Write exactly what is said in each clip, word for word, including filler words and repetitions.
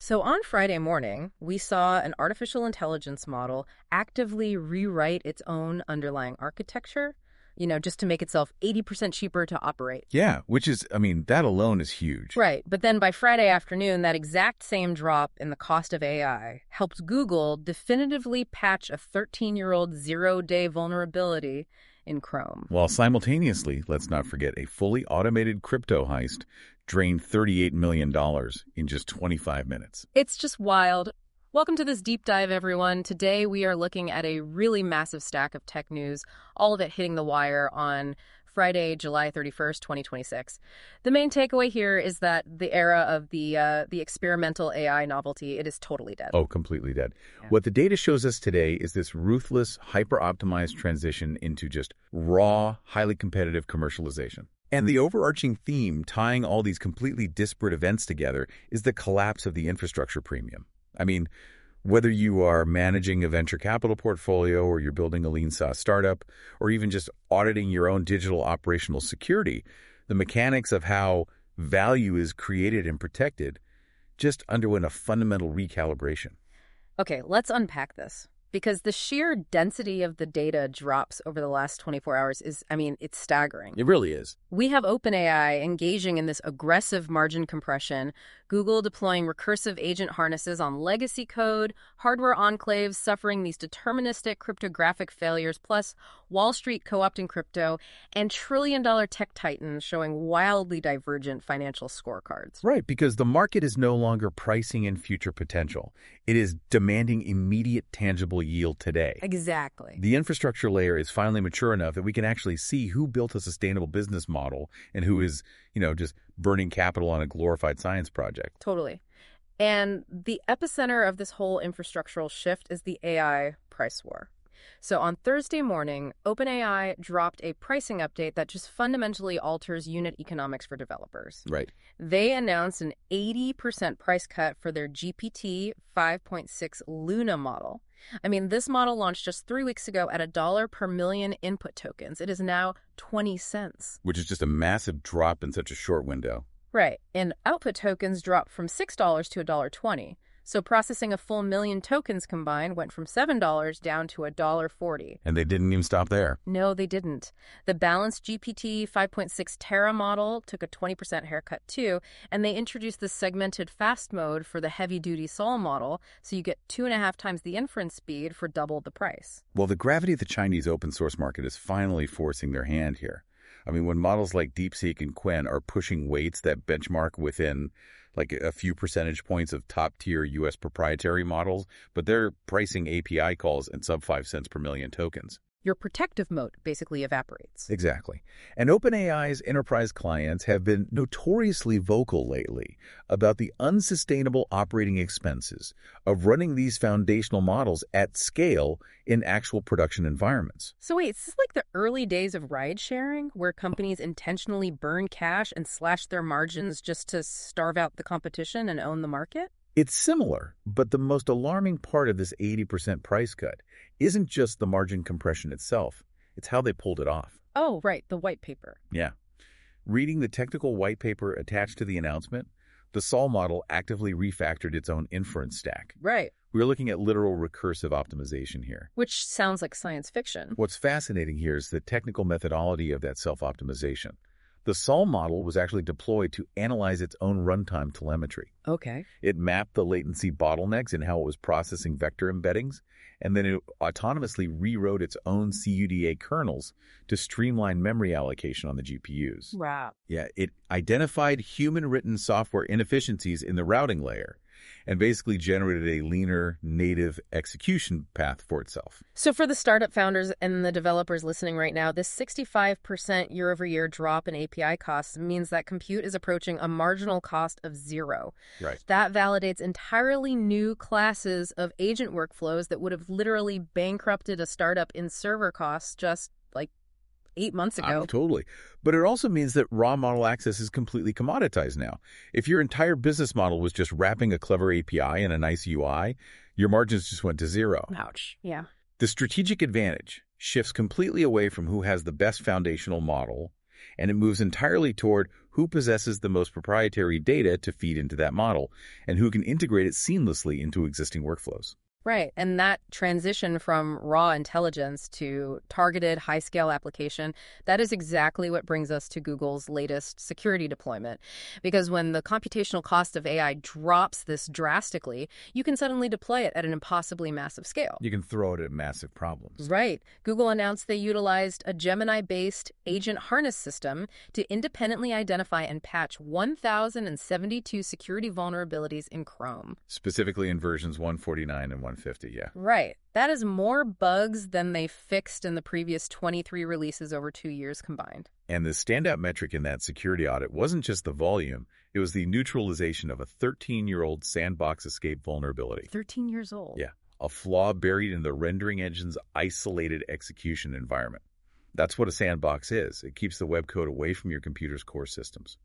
So on Friday morning, we saw an artificial intelligence model actively rewrite its own underlying architecture, you know, just to make itself eighty percent cheaper to operate. Yeah, which is, I mean, that alone is huge. Right. But then by Friday afternoon, that exact same drop in the cost of A I helped Google definitively patch a thirteen-year-old zero-day vulnerability in Chrome. While simultaneously, let's not forget, a fully automated crypto heist drained thirty-eight million dollars in just twenty-five minutes. It's just wild. Welcome to this deep dive, everyone. Today we are looking at a really massive stack of tech news, all of it hitting the wire on Friday, July thirty-first, twenty twenty-six. The main takeaway here is that the era of the uh, the experimental A I novelty, it is totally dead. Oh, completely dead. Yeah. What the data shows us today is this ruthless, hyper-optimized transition into just raw, highly competitive commercialization. And the overarching theme tying all these completely disparate events together is the collapse of the infrastructure premium. I mean, whether you are managing a venture capital portfolio or you're building a lean SaaS startup or even just auditing your own digital operational security, the mechanics of how value is created and protected just underwent a fundamental recalibration. Okay, let's unpack this. Because the sheer density of the data drops over the last twenty-four hours is, I mean, it's staggering. It really is. We have OpenAI engaging in this aggressive margin compression, Google deploying recursive agent harnesses on legacy code, hardware enclaves suffering these deterministic cryptographic failures, plus Wall Street co-opting crypto, and trillion-dollar tech titans showing wildly divergent financial scorecards. Right, because the market is no longer pricing in future potential. It is demanding immediate, tangible yield today. Exactly. The infrastructure layer is finally mature enough that we can actually see who built a sustainable business model and who is, you know, just burning capital on a glorified science project. Totally. And the epicenter of this whole infrastructural shift is the A I price war. So on Thursday morning, OpenAI dropped a pricing update that just fundamentally alters unit economics for developers. Right. They announced an eighty percent price cut for their G P T five point six Luna model. I mean, this model launched just three weeks ago at a dollar per million input tokens. It is now twenty cents. Which is just a massive drop in such a short window. Right. And output tokens dropped from six dollars to one dollar twenty. So processing a full million tokens combined went from seven dollars down to one dollar forty. And they didn't even stop there. No, they didn't. The balanced G P T five point six Terra model took a twenty percent haircut too, and they introduced the segmented fast mode for the heavy-duty Sol model, so you get two and a half times the inference speed for double the price. Well, the gravity of the Chinese open source market is finally forcing their hand here. I mean, when models like DeepSeek and Qwen are pushing weights that benchmark within like a few percentage points of top-tier U S proprietary models, but they're pricing A P I calls at sub five cents per million tokens. Your protective moat basically evaporates. Exactly. And OpenAI's enterprise clients have been notoriously vocal lately about the unsustainable operating expenses of running these foundational models at scale in actual production environments. So wait, is this like the early days of ride sharing, where companies intentionally burn cash and slash their margins just to starve out the competition and own the market? It's similar, but the most alarming part of this eighty percent price cut isn't just the margin compression itself. It's how they pulled it off. Oh, right, the white paper. Yeah. Reading the technical white paper attached to the announcement, the Sol model actively refactored its own inference stack. Right. We're looking at literal recursive optimization here. Which sounds like science fiction. What's fascinating here is the technical methodology of that self-optimization. The Sol model was actually deployed to analyze its own runtime telemetry. Okay. It mapped the latency bottlenecks in how it was processing vector embeddings, and then it autonomously rewrote its own C U D A kernels to streamline memory allocation on the G P Us. Wow. Yeah, it identified human-written software inefficiencies in the routing layer and basically generated a leaner native execution path for itself. So for the startup founders and the developers listening right now, this sixty-five percent year-over-year drop in A P I costs means that compute is approaching a marginal cost of zero. Right. That validates entirely new classes of agent workflows that would have literally bankrupted a startup in server costs just like eight months ago. Uh, totally. But it also means that raw model access is completely commoditized now. If your entire business model was just wrapping a clever A P I and a nice U I, your margins just went to zero. Ouch. Yeah. The strategic advantage shifts completely away from who has the best foundational model And it moves entirely toward who possesses the most proprietary data to feed into that model and who can integrate it seamlessly into existing workflows. Right. And that transition from raw intelligence to targeted high-scale application, that is exactly what brings us to Google's latest security deployment. Because when the computational cost of A I drops this drastically, you can suddenly deploy it at an impossibly massive scale. You can throw it at massive problems. Right. Google announced they utilized a Gemini-based agent harness system to independently identify and patch one thousand seventy-two security vulnerabilities in Chrome. Specifically in versions one forty-nine and one fifty, yeah. Right. That is more bugs than they fixed in the previous twenty-three releases over two years combined. And the standout metric in that security audit wasn't just the volume, it was the neutralization of a thirteen-year-old sandbox escape vulnerability. thirteen years old. Yeah, a flaw buried in the rendering engine's isolated execution environment. That's what a sandbox is. It keeps the web code away from your computer's core systems.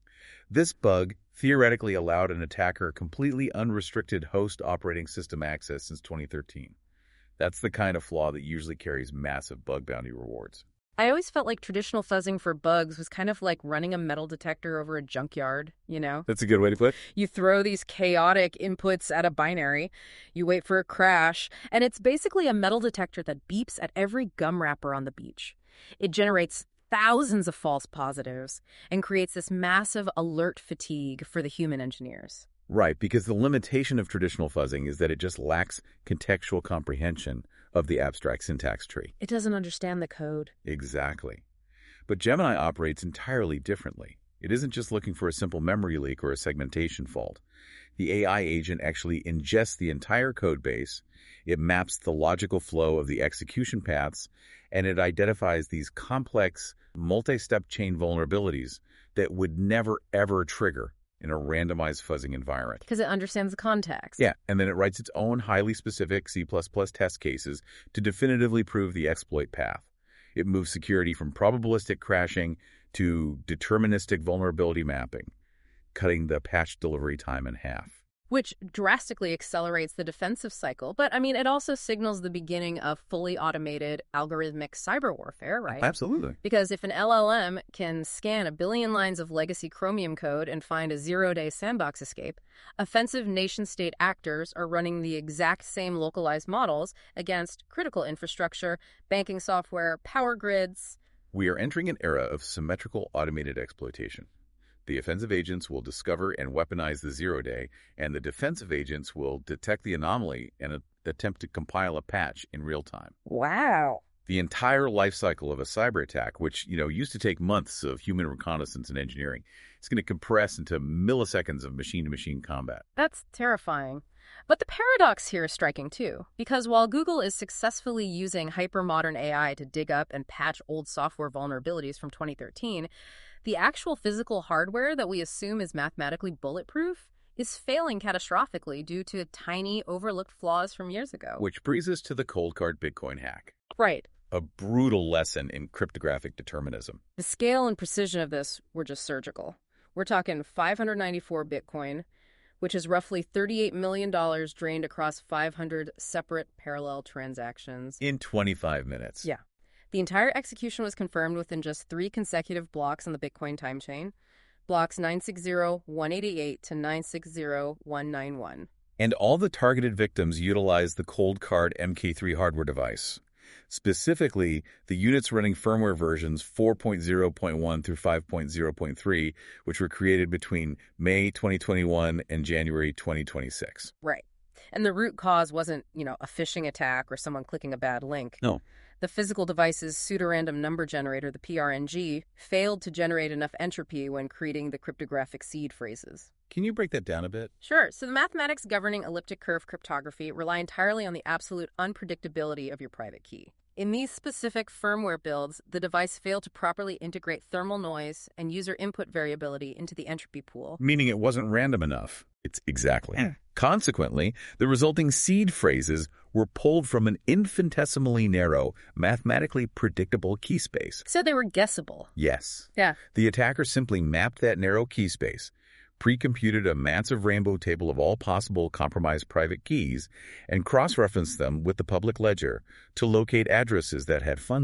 This bug theoretically allowed an attacker completely unrestricted host operating system access since twenty thirteen. That's the kind of flaw that usually carries massive bug bounty rewards. I always felt like traditional fuzzing for bugs was kind of like running a metal detector over a junkyard, you know? That's a good way to put it. You throw these chaotic inputs at a binary, you wait for a crash, and it's basically a metal detector that beeps at every gum wrapper on the beach. It generates thousands of false positives and creates this massive alert fatigue for the human engineers. Right, because the limitation of traditional fuzzing is that it just lacks contextual comprehension of the abstract syntax tree. It doesn't understand the code. Exactly. But Gemini operates entirely differently. It isn't just looking for a simple memory leak or a segmentation fault. The A I agent actually ingests the entire code base, it maps the logical flow of the execution paths, and it identifies these complex, multi-step chain vulnerabilities that would never, ever trigger in a randomized fuzzing environment. Because it understands the context. Yeah, and then it writes its own highly specific C plus plus test cases to definitively prove the exploit path. It moves security from probabilistic crashing to deterministic vulnerability mapping, cutting the patch delivery time in half. Which drastically accelerates the defensive cycle. But, I mean, it also signals the beginning of fully automated algorithmic cyber warfare, right? Absolutely. Because if an L L M can scan a billion lines of legacy Chromium code and find a zero-day sandbox escape, offensive nation-state actors are running the exact same localized models against critical infrastructure, banking software, power grids. We are entering an era of symmetrical automated exploitation. The offensive agents will discover and weaponize the zero-day, and the defensive agents will detect the anomaly and attempt to compile a patch in real time. Wow. The entire life cycle of a cyber attack, which, you know, used to take months of human reconnaissance and engineering, is going to compress into milliseconds of machine-to-machine combat. That's terrifying. But the paradox here is striking too, because while Google is successfully using hypermodern A I to dig up and patch old software vulnerabilities from twenty thirteen, the actual physical hardware that we assume is mathematically bulletproof is failing catastrophically due to tiny, overlooked flaws from years ago. Which brings us to the Coldcard Bitcoin hack. Right. A brutal lesson in cryptographic determinism. The scale and precision of this were just surgical. We're talking five hundred ninety-four Bitcoin, which is roughly thirty-eight million dollars drained across five hundred separate parallel transactions. In twenty-five minutes. Yeah. The entire execution was confirmed within just three consecutive blocks on the Bitcoin time chain, blocks nine six zero dash one eighty-eight to nine six zero dash one ninety-one. And all the targeted victims utilized the Coldcard M K three hardware device. Specifically, the units running firmware versions four point oh point one through five point oh point three, which were created between May twenty twenty-one and January twenty twenty-six. Right. And the root cause wasn't, you know, a phishing attack or someone clicking a bad link. No. The physical device's pseudorandom number generator, the P R N G, failed to generate enough entropy when creating the cryptographic seed phrases. Can you break that down a bit? Sure. So the mathematics governing elliptic curve cryptography rely entirely on the absolute unpredictability of your private key. In these specific firmware builds, the device failed to properly integrate thermal noise and user input variability into the entropy pool. Meaning it wasn't random enough. It's exactly. Consequently, the resulting seed phrases were pulled from an infinitesimally narrow, mathematically predictable key space. So they were guessable. Yes. Yeah. The attacker simply mapped that narrow key space, pre-computed a massive rainbow table of all possible compromised private keys, and cross-referenced them with the public ledger to locate addresses that had funds in them.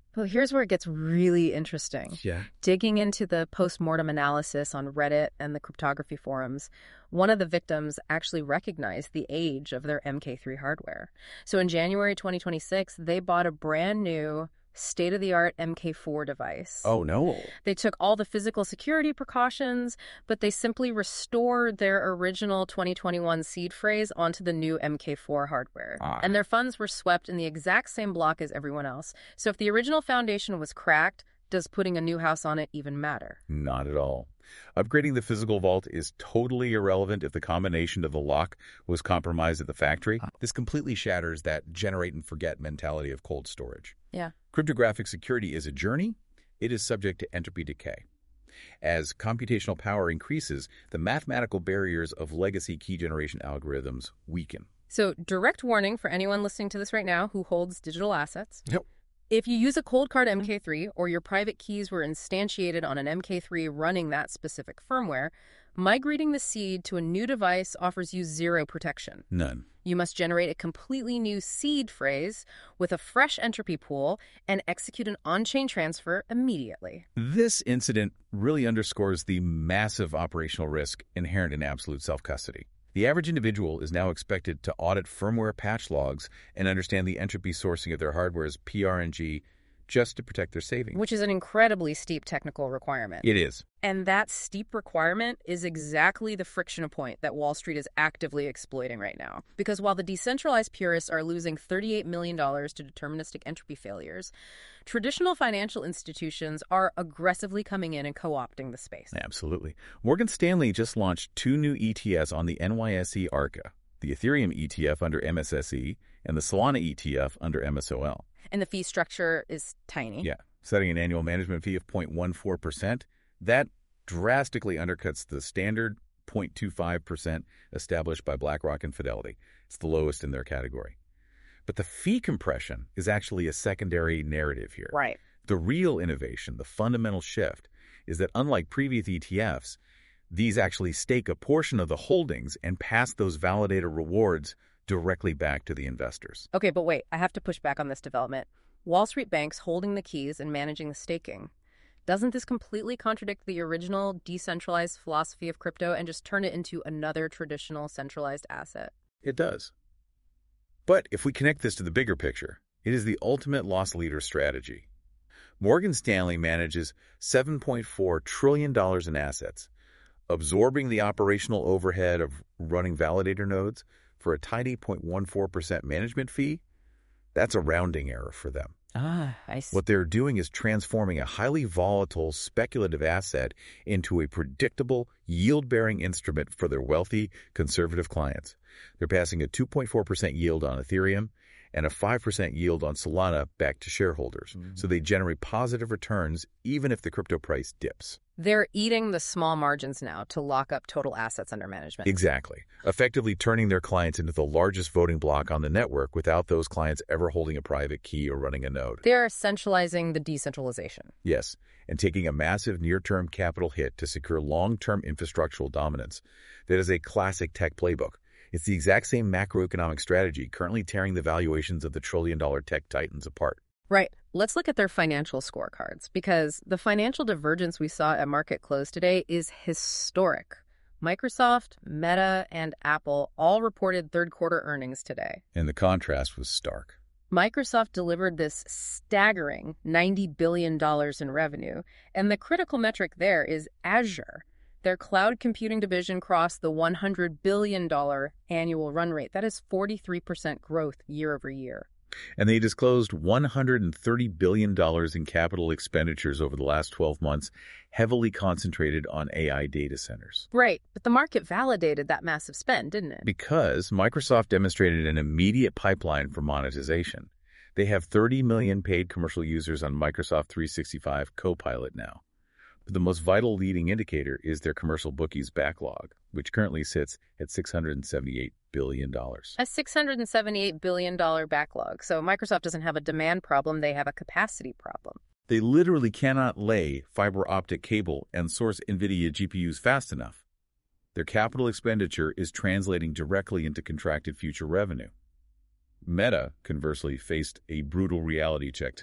Well, here's where it gets really interesting. Yeah. Digging into the post-mortem analysis on Reddit and the cryptography forums, one of the victims actually recognized the age of their M K three hardware. So in January twenty twenty-six, they bought a brand new state-of-the-art M K four device. Oh, no. They took all the physical security precautions, but they simply restored their original twenty twenty-one seed phrase onto the new M K four hardware. Ah. And their funds were swept in the exact same block as everyone else. So if the original foundation was cracked, does putting a new house on it even matter? Not at all. Upgrading the physical vault is totally irrelevant if the combination of the lock was compromised at the factory. This completely shatters that generate and forget mentality of cold storage. Yeah. Cryptographic security is a journey. It is subject to entropy decay. As computational power increases, the mathematical barriers of legacy key generation algorithms weaken. So direct warning for anyone listening to this right now who holds digital assets. Yep. If you use a cold card M K three or your private keys were instantiated on an M K three running that specific firmware, migrating the seed to a new device offers you zero protection. None. You must generate a completely new seed phrase with a fresh entropy pool and execute an on-chain transfer immediately. This incident really underscores the massive operational risk inherent in absolute self-custody. The average individual is now expected to audit firmware patch logs and understand the entropy sourcing of their hardware's P R N G just to protect their savings. Which is an incredibly steep technical requirement. It is. And that steep requirement is exactly the friction point that Wall Street is actively exploiting right now. Because while the decentralized purists are losing thirty-eight million dollars to deterministic entropy failures, traditional financial institutions are aggressively coming in and co-opting the space. Absolutely. Morgan Stanley just launched two new E T Fs on the N Y S E ARCA, the Ethereum E T F under M S S E and the Solana E T F under M S O L. And the fee structure is tiny. Yeah, setting an annual management fee of zero point one four percent. That drastically undercuts the standard zero point two five percent established by BlackRock and Fidelity. It's the lowest in their category. But the fee compression is actually a secondary narrative here. Right. The real innovation, the fundamental shift, is that unlike previous E T Fs, these actually stake a portion of the holdings and pass those validator rewards directly back to the investors. Okay, but wait, I have to push back on this development. Wall Street banks holding the keys and managing the staking. Doesn't this completely contradict the original decentralized philosophy of crypto and just turn it into another traditional centralized asset? It does. But if we connect this to the bigger picture, it is the ultimate loss leader strategy. Morgan Stanley manages seven point four trillion dollars in assets, absorbing the operational overhead of running validator nodes for a tiny zero point one four percent management fee. That's a rounding error for them. Ah, I see. What they're doing is transforming a highly volatile, speculative asset into a predictable, yield-bearing instrument for their wealthy, conservative clients. They're passing a two point four percent yield on Ethereum and a five percent yield on Solana back to shareholders. Mm-hmm. So they generate positive returns even if the crypto price dips. They're eating the small margins now to lock up total assets under management. Exactly. Effectively turning their clients into the largest voting block on the network without those clients ever holding a private key or running a node. They're centralizing the decentralization. Yes, and taking a massive near-term capital hit to secure long-term infrastructural dominance. That is a classic tech playbook. It's the exact same macroeconomic strategy currently tearing the valuations of the trillion-dollar tech titans apart. Right. Let's look at their financial scorecards, because the financial divergence we saw at market close today is historic. Microsoft, Meta, and Apple all reported third-quarter earnings today. And the contrast was stark. Microsoft delivered this staggering ninety billion dollars in revenue, and the critical metric there is Azure. Their cloud computing division crossed the one hundred billion dollars annual run rate. That is forty-three percent growth year over year. And they disclosed one hundred thirty billion dollars in capital expenditures over the last twelve months, heavily concentrated on A I data centers. Right, but the market validated that massive spend, didn't it? Because Microsoft demonstrated an immediate pipeline for monetization. They have thirty million paid commercial users on Microsoft three sixty-five Copilot now. But the most vital leading indicator is their commercial bookies backlog, which currently sits at six hundred seventy-eight billion dollars. A six hundred seventy-eight billion dollars backlog. So Microsoft doesn't have a demand problem, they have a capacity problem. They literally cannot lay fiber optic cable and source NVIDIA G P Us fast enough. Their capital expenditure is translating directly into contracted future revenue. Meta, conversely, faced a brutal reality check today.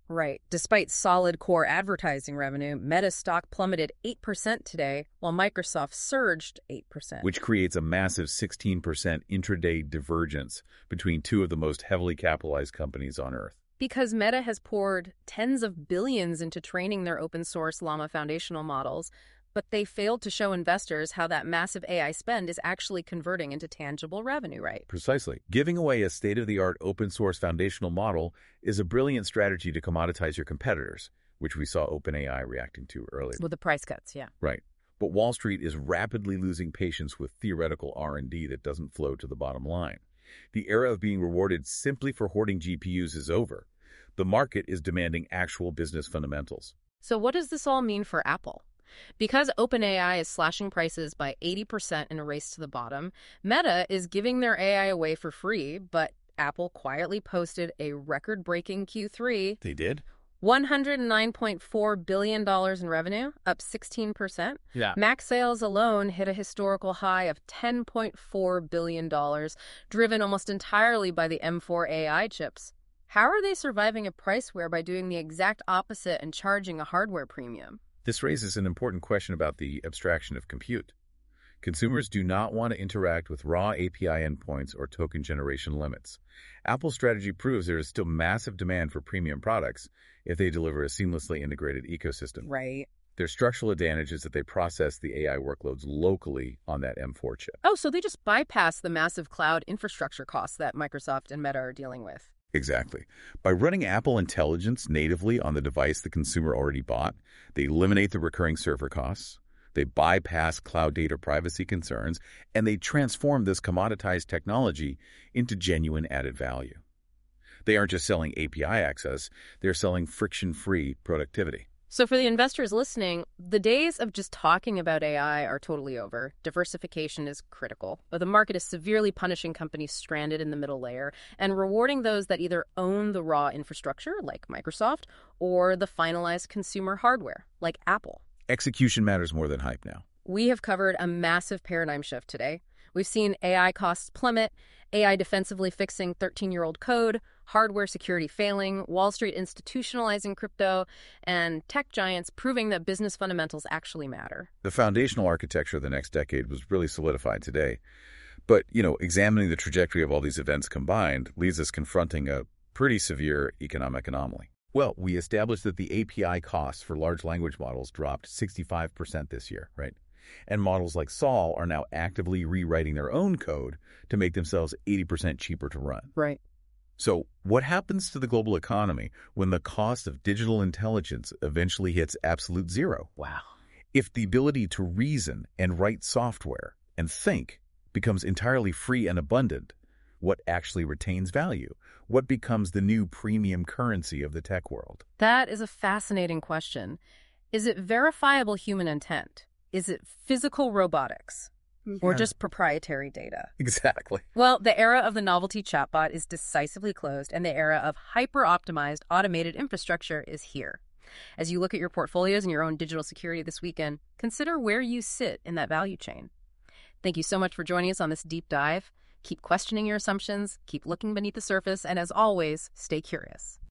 Right. Despite solid core advertising revenue, Meta stock plummeted eight percent today, while Microsoft surged eight percent. Which creates a massive sixteen percent intraday divergence between two of the most heavily capitalized companies on Earth. Because Meta has poured tens of billions into training their open-source Llama foundational models, but they failed to show investors how that massive A I spend is actually converting into tangible revenue, right? Precisely. Giving away a state-of-the-art open-source foundational model is a brilliant strategy to commoditize your competitors, which we saw OpenAI reacting to earlier. With the price cuts, yeah. Right. But Wall Street is rapidly losing patience with theoretical R and D that doesn't flow to the bottom line. The era of being rewarded simply for hoarding G P Us is over. The market is demanding actual business fundamentals. So what does this all mean for Apple? Because OpenAI is slashing prices by eighty percent in a race to the bottom, Meta is giving their A I away for free, but Apple quietly posted a record-breaking Q three. They did? one hundred nine point four billion dollars in revenue, up sixteen percent. Yeah. Mac sales alone hit a historical high of ten point four billion dollars, driven almost entirely by the M four A I chips. How are they surviving a price war by doing the exact opposite and charging a hardware premium? This raises an important question about the abstraction of compute. Consumers do not want to interact with raw A P I endpoints or token generation limits. Apple's strategy proves there is still massive demand for premium products if they deliver a seamlessly integrated ecosystem. Right. Their structural advantage is that they process the A I workloads locally on that M four chip. Oh, so they just bypass the massive cloud infrastructure costs that Microsoft and Meta are dealing with. Exactly. By running Apple Intelligence natively on the device the consumer already bought, they eliminate the recurring server costs, they bypass cloud data privacy concerns, and they transform this commoditized technology into genuine added value. They aren't just selling A P I access, they're selling friction-free productivity. So for the investors listening, the days of just talking about A I are totally over. Diversification is critical. But the market is severely punishing companies stranded in the middle layer and rewarding those that either own the raw infrastructure, like Microsoft, or the finalized consumer hardware, like Apple. Execution matters more than hype now. We have covered a massive paradigm shift today. We've seen A I costs plummet, A I defensively fixing thirteen-year-old code, hardware security failing, Wall Street institutionalizing crypto, and tech giants proving that business fundamentals actually matter. The foundational architecture of the next decade was really solidified today. But, you know, examining the trajectory of all these events combined leaves us confronting a pretty severe economic anomaly. Well, we established that the A P I costs for large language models dropped sixty-five percent this year, right? And models like Sol are now actively rewriting their own code to make themselves eighty percent cheaper to run. Right. So what happens to the global economy when the cost of digital intelligence eventually hits absolute zero? Wow. If the ability to reason and write software and think becomes entirely free and abundant, what actually retains value? What becomes the new premium currency of the tech world? That is a fascinating question. Is it verifiable human intent? Is it physical robotics? Or Yeah. just proprietary data? Exactly. Well, the era of the novelty chatbot is decisively closed, and the era of hyper-optimized automated infrastructure is here. As you look at your portfolios and your own digital security this weekend, consider where you sit in that value chain. Thank you so much for joining us on this deep dive. Keep questioning your assumptions, keep looking beneath the surface, and as always, stay curious.